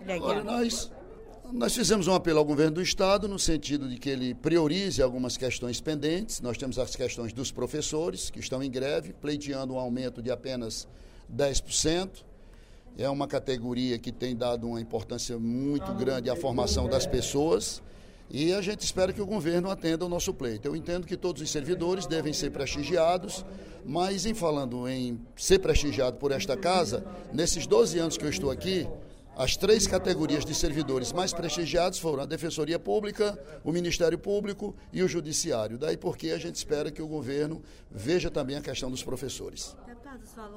Olha, nós fizemos um apelo ao governo do Estado no sentido de que ele priorize algumas questões pendentes. Nós temos as questões dos professores, que estão em greve, pleiteando um aumento de apenas 10%. É uma categoria que tem dado uma importância muito grande à formação das pessoas e a gente espera que o governo atenda ao nosso pleito. Eu entendo que todos os servidores devem ser prestigiados, mas falando em ser prestigiado por esta casa, nesses 12 anos que eu estou aqui, as 3 categorias de servidores mais prestigiados foram a Defensoria Pública, o Ministério Público e o Judiciário. Daí porque a gente espera que o governo veja também a questão dos professores.